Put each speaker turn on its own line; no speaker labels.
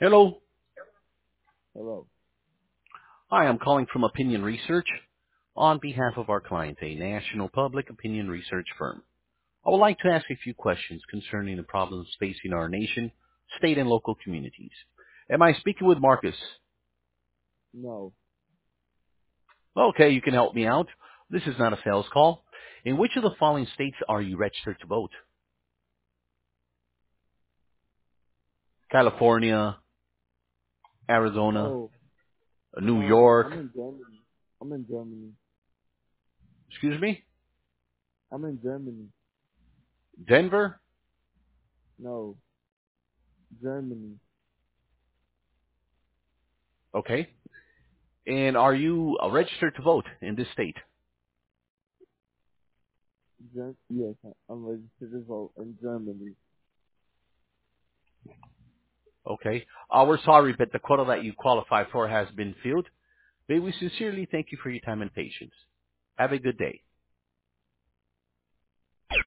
Hello.
Hello.
Hi, I'm calling from Opinion Research on behalf of our client, a national public opinion research firm. I would like to ask a few questions concerning the problems facing our nation, state, and local communities. Am I speaking with Marcus?
No.
Okay, you can help me out. This is not a sales call. In which of the following states are you registered to vote? California, Arizona,
No.
New
No.
York,
I'm in Germany. I'm in Germany.
excuse me,
I'm in Germany.
Denver?
No. Germany.
Okay. And are you registered to vote in this state?
Yes, I'm registered to vote in Germany.
Okay. We're sorry, but the quota that you qualify for has been filled. May we sincerely thank you for your time and patience. Have a good day.